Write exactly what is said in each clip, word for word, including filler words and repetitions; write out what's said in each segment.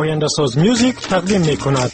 آینده ساز میوزیک تقدیم می کند.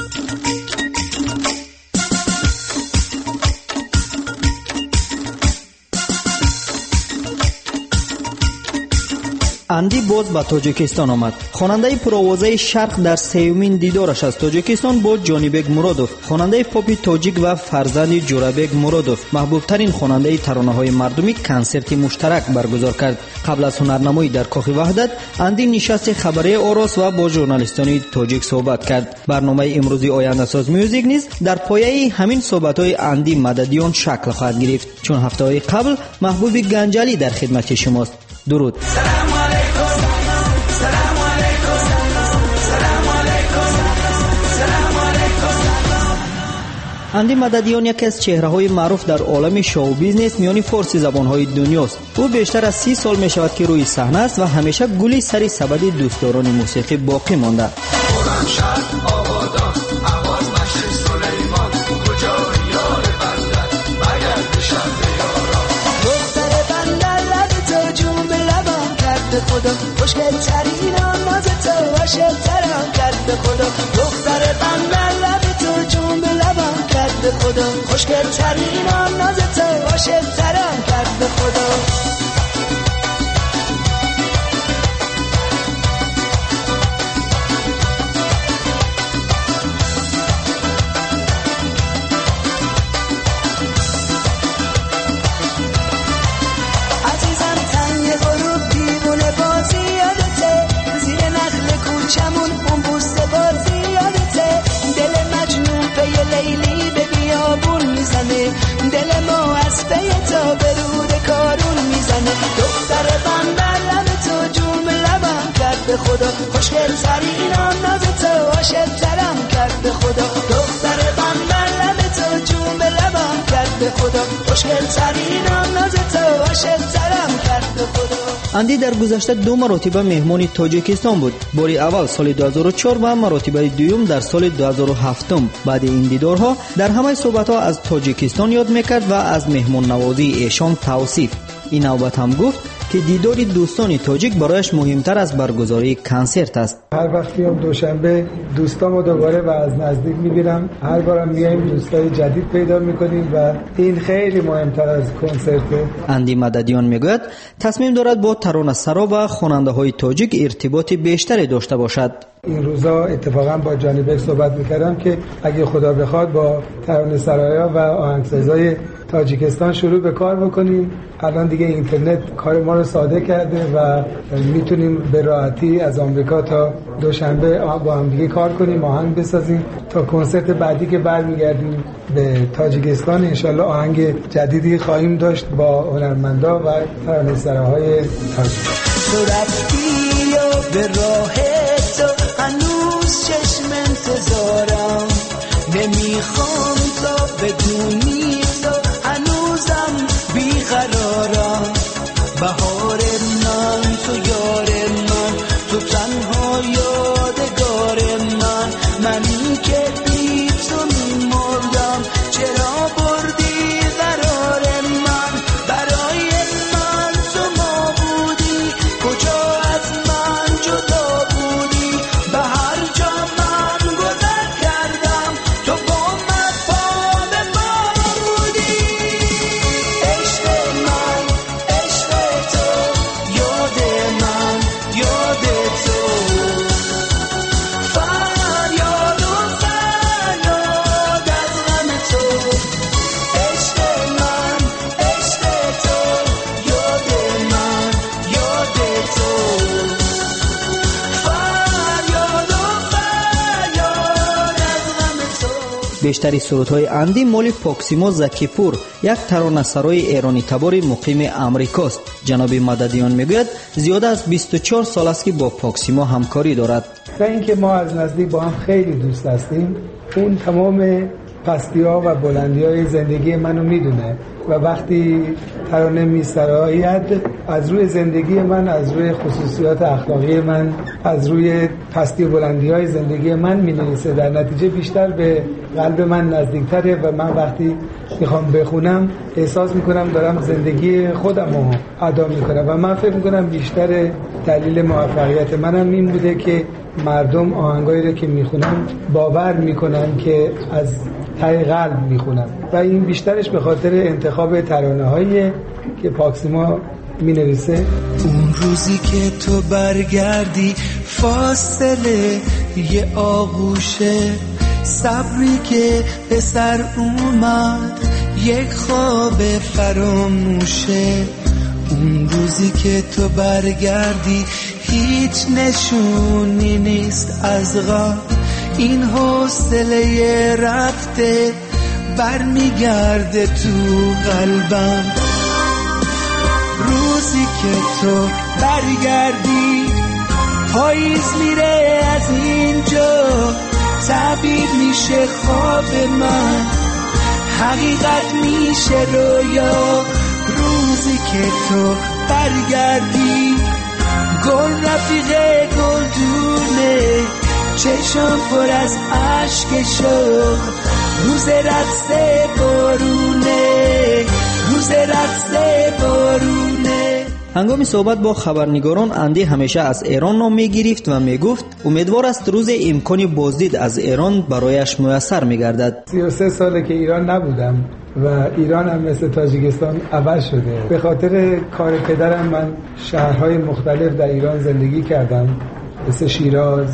اندی باز به تاجیکستان آمد. خواننده پرآوازه شرق در سومین دیدارش از تاجیکستان بود جانیبک مرادوف، خواننده پاپ تاجیک و فرزند جورابک مرادوف، محبوب ترین خواننده ترانه‌های مردمی کنسرت مشترک برگزار کرد. قبل از هنرنمایی در کاخ وحدت، اندی نشست خبری آراست و با ژورنالیستان تاجیک صحبت کرد. برنامه امروزی آینده ساز میوزیک نیز در پایه همین صحبت‌های اندی مددیان شکل خواهد گرفت، چون هفته‌های قبل محبوب گنجالی در خدمت شماست. درود. اندی مددیان یکی از چهره‌های معروف در عالم شو بیزنس میانی فارسی زبان‌های دنیاست. او بیشتر از سی سال می‌شود که روی صحنه است و همیشه گلی سری سبد دوستداران موسیقی باقی مانده. خدا خوشگل ترین ناز تو عاشق ترم کرد به خدا دختر بندر لب تو جون به لبم کرد به خدا خوشگل ترین ناز تو عاشق ترم کرد به خدا چمون اون بوسه بازی یادته دل مجنون پی لیلی به بیابون میزنه دل ما از پی تا به رود کارون میزنه دختر بندر لب تو جون به لبم کرد به خدا خوشگل ترین ناز تو عاشق ترم کرد به خدا دختر بندر لب تو جون به لبم کرد به خدا خوشگل ترین ناز تو عاشق ترم کرد به خدا. اندی در گذشته دو مرتبه مهمان تاجیکستان بود. باری اول سال دو هزار و چهار و مرتبه دوم در سال دو هزار و هفت. بعد این دیدارها در همه صحبت‌ها از تاجیکستان یاد میکرد و از مهمان نوازی ایشان توصیف. این نوبت هم گفت که دیدار دوستان تاجیک برایش مهمتر از برگزاری کنسرت است. هر وقت میام دوشنبه دوستامو دوباره و از نزدیک میبینم. هر بارم میایم دوستای جدید پیدا میکنیم و این خیلی مهمتر از کنسرته. اندی مددیان میگوید تصمیم دارد با ترانه‌سرا و خواننده‌های تاجیک ارتباط بیشتری داشته باشد. این روزا اتفاقا با جانیبک صحبت میکردم که اگه خدا بخواد با ترانه‌سرایا و آهنگسازای تاجیکستان شروع به کار بکنیم. الان دیگه اینترنت کار ما رو ساده کرده و میتونیم به راحتی از آمریکا تا دوشنبه با هم دیگه کار کنیم، آهنگ بسازیم تا کنسرت بعدی که برمیگردیم به تاجیکستان انشالله آهنگ جدیدی خواهیم داشت با هنرمندا و ترانه‌سراهای تاجیک. تو رفتی و به راه تو هنوز چشم انتظارم نمیخوام تا بدونی تو هنوزم بیقرارم بهار من تو یار من تو تنها یادگار من منی که بی تو میمردم چرا بردی قرار من برای من تو ما بودی کجا از من جدا بودی به هر جا من گذر کردم تو با من پا به پا بودی عشق من عشق تو یاد من یاد تو فریاد و فریاد از غم تو عشق من عشق تو یاد من یاد تو فریاد و فریاد از غم تو. بیشتری سرودهای اندی مال پاکسیما زکیپور، یک ترانه‌سرای ایرانی تبار مقیم امریکاست. جناب مددیان میگوید زیاده از بیست و چهار سال است که با پاکسیما همکاری دارد. و اینکه ما از نزدیک با هم خیلی دوست هستیم. اون تمام پستی‌ها و بلندی‌های زندگی منو میدونه و وقتی ترانه می‌سراید از روی زندگی من، از روی خصوصیات اخلاقی من، از روی پستی و بلندی‌های زندگی من می‌نویسه. در نتیجه بیشتر به قلب من نزدیک‌تره و من وقتی میخوام بخونم احساس میکنم دارم زندگی خودم رو ادا میکنم و من فکر میکنم بیشتر دلیل موفقیت منم این بوده که مردم آهنگایی رو که میخونن باور میکنن که از ته قلب میخونن و این بیشترش به خاطر انتخاب ترانه‌هایی که پاکسیما مینویسه. اون روزی که تو برگردی فاصله یه آغوشه، صبری که به سر اومد یک خواب فراموشه. اون روزی که تو برگردی هیچ نشونی نیست از غم، این حوصله رفته برمیگرده تو قلبم. روزی که تو برگردی پاییز میره از اینجا، تعبیر میشه خواب من، حقیقت میشه رویا. روزی که تو برگردی گل رفیق گلدونه، چشم پر از عشق شوق، روز رقص بارونه، روز رقص بارونه. هنگام صحبت با خبرنگاران اندی همیشه از ایران نام میگرفت و میگفت امیدوار است روز امکانی بازدید از ایران برایش میسر میگردد. سی و سه ساله که ایران نبودم و ایران هم مثل تاجیکستان عوض شده. به خاطر کار پدرم من شهرهای مختلف در ایران زندگی کردم، مثل شیراز،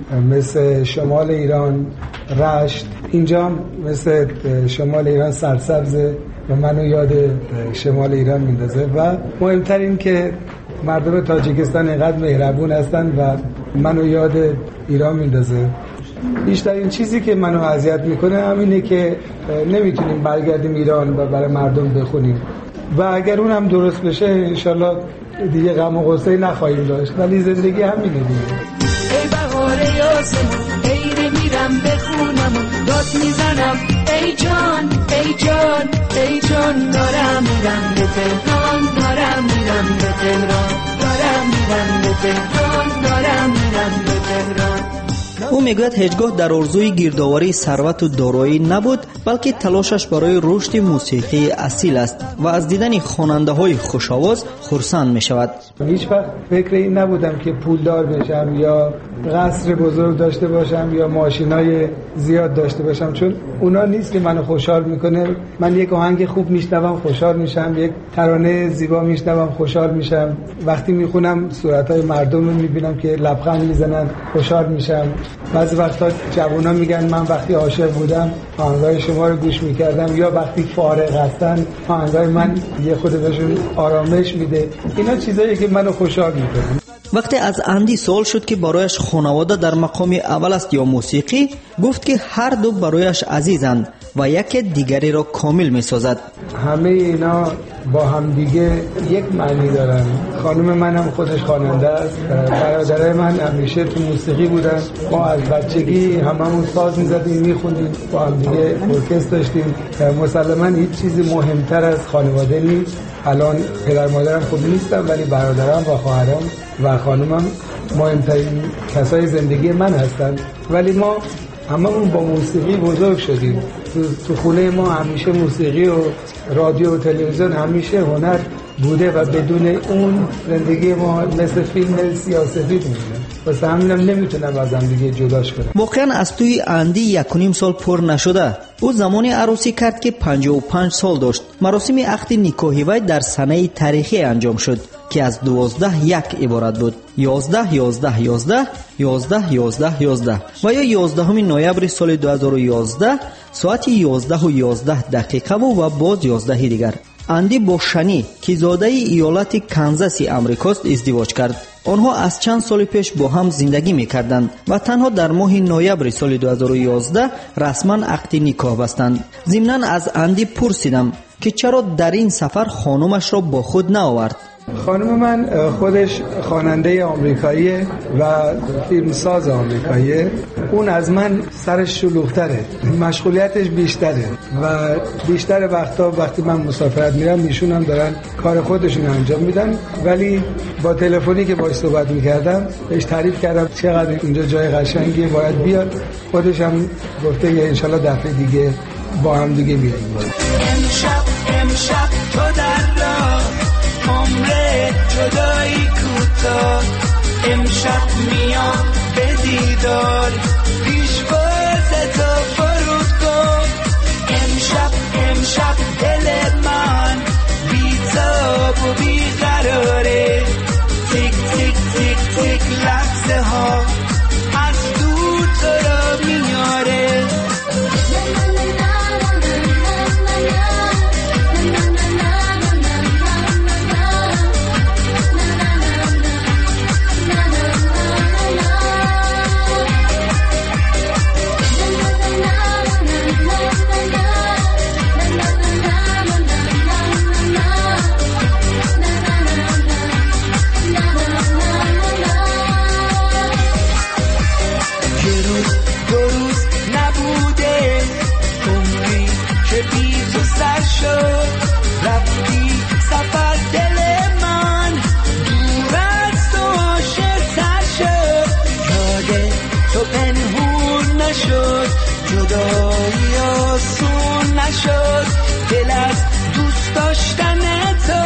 مثل شمال ایران، رشت. اینجا مثل شمال ایران سرسبزه و منو یاد شمال ایران میندازه و مهمتر این که مردم تاجیکستان اینقدر مهربون هستن و منو یاد ایران میندازه. بیشترین چیزی که منو اذیت میکنه همینه که نمیتونیم برگردیم ایران و برای مردم بخونیم و اگر اونم درست بشه انشالله دیگه غم و غصه نخواهیم داشت، ولی زندگی همینه دیگه. ای بهار یاسمون ای نمیرم بخونم داد میزنم ای جان ای جان ای جان، دارم میرم به تهران، دارم میرم به تهران، دارم میرم به تهران، دارم میرم به تهران. او میگوید هیچگاه در آرزوی گردآوری ثروت و دارایی نبود، بلکه تلاشش برای رشد موسیقی اصیل است و از دیدن خواننده های خوش‌آواز خرسند می شود. هیچ وقت فکر این نبودم که پولدار بشم یا قصر بزرگ داشته باشم یا ماشینای زیاد داشته باشم، چون اونا نیست که منو خوشحال میکنه. من یک آهنگ خوب میشنوم خوشحال میشم، یک ترانه زیبا میشنوم خوشحال میشم، وقتی میخونم صورتهای مردم رو میبینم که لبخند میزنن خوشحال میشم. بعضی وقتا جوونا میگن من وقتی عاشق بودم آهنگای شما رو گوش میکردم، یا وقتی فارغ هستن آهنگای من یه خود بهشون آرامش میده. اینا چیزایی که منو خوشحال میکنه. وقتی از اندی سوال شد که برایش خانواده در مقام اول است یا موسیقی، گفت که هر دو برایش عزیزند و یک دیگری را کامل می‌سازد. همه اینا با هم دیگه یک معنی دارن. خانم منم خودش خواننده است، برادرای من همیشه تو موسیقی بودن، ما از بچگی هممون ساز می‌زدیم می‌خوندیم، با هم دیگه ارکستر داشتیم. مسلماً هیچ چیزی مهمتر از خانواده نیست. الان پدر مادرم خوب نیستن ولی برادرام و خواهرام و خانمم مهمترین کسای زندگی من هستن. ولی ما هممون با موسیقی بزرگ شدیم. تو, تو خونه ما همیشه موسیقی و رادیو و تلویزیون همیشه هنر بوده و بدون اون زندگی ما مثل فیلم سیاه‌سفید میمونه. واسه همینم نمیتونم از هم دیگه جداش کنم. واقعا از توی اندی یک و نیم سال پر نشده. او زمانی عروسی کرد که پنجاه و پنج سال داشت. مراسم عقد نکاحی وی در سنه تاریخی انجام شد که از دوازده یک عبارت بود. یازده یازده یازده یازده یازده یازده و یا یازدهم نوامبر سال دو هزار و یازده ساعت یازده و یازده دقیقه و باز یازده دیگر. اندی با شنی که زاده ایالت کانزاس آمریکاست ازدواج کرد. آنها از چند سال پیش با هم زندگی می‌کردند و تنها در ماه نوامبر سال دو هزار و یازده رسما عقد نکاح بستند. ضمناً از اندی پرسیدم که چرا در این سفر خانمش را با خود نآورد. خانم من خودش خواننده آمریکاییه و فیلمساز آمریکاییه. اون از من سرش شلوغ‌تره، مشغولیتش بیشتره و بیشتر وقتا وقتی من مسافرت میرم ایشون هم دارن کار خودشون انجام میدن. ولی با تلفنی که باهاش صحبت میکردم بهش تعریف کردم چقدر اینجا جای قشنگیه باید بیاد. خودش هم گفته که انشالله دفعه دیگه با هم دیگه میریم. امشب امشب تو در راه عمر جدایی کوتاه، امشب میام بدی دیدار پیشواز تو فرودگاه امشب امشب دل من بی‌تاب و بیقراره تیک تیک تیک تیک لحظه ها از دور تو را میاره رفتی سفر دل من دور از تو عاشق‌تر شد یاد تو پنهون نشد جدایی آسون نشد دل از دوست داشتن تو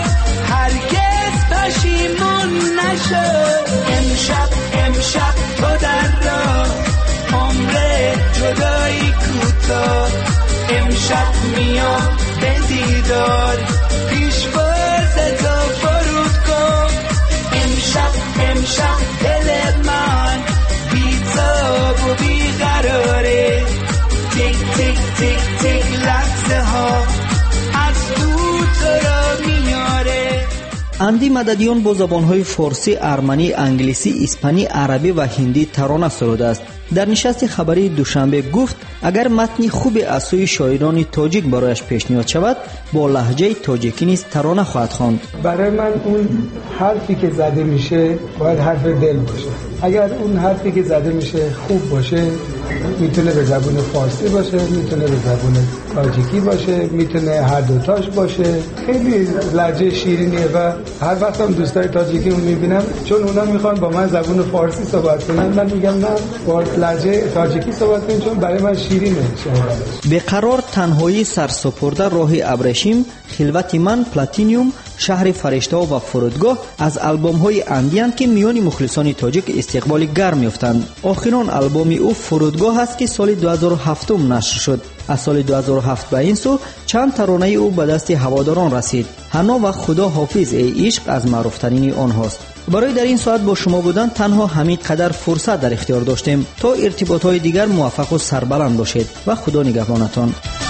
هرگز پشیمون نشد امشب امشب تو در راه عمر جدایی کوتاه امشب میام به دیدار پیشواز تو فرودگاه امشب امشب دل من بی‌تاب و بیقراره تیک تیک تیک تیک لحظه ها از دور تو را میاره. اندی مددیان با زبانهای فارسی، ارمنی، انگلیسی، اسپانی، عربی و هندی ترانه سروده است. در نشست خبری دوشنبه گفت اگر متنی خوب از سوی شاعران تاجیک برایش پیشنهاد شود با لهجه تاجیکی نیز ترانه خواهد خواند. برای من اون حرفی که زده میشه باید حرف دل باشه. اگر اون حرفی که زده میشه خوب باشه میتونه به زبان فارسی باشه، میتونه به زبان تاجیکی باشه، میتونه هر دوتاش باشه. خیلی لهجه شیرینیه و هر وقت هم دوستای تاجیکی رو میبینم چون اونا میخوان با من زبان فارسی صحبت کنن من میگم نه با لهجه تاجیکی صحبت کنین چون برای من شیرینه. به قرار تنهایی سرسپرده راه ابریشم، خلوت من، پلاتینیوم، شهر فرشته و فرودگاه از آلبوم های اندیان که میان مخلصان تاجیک استقبال گرم یافتند. آخرین آلبوم او فرودگاه است که سال دو هزار و هفت نشر شد. از سال دو هزار و هفت به این سو چند ترانه او به دست هواداران رسید. حنا و خدا حافظ ای عشق از معروفترین آنهاست. برای در این ساعت با شما بودن تنها همین قدر فرصت در اختیار داشتیم. تا ارتباطات دیگر موفق و سربلند باشید و خدا نگهبانتان.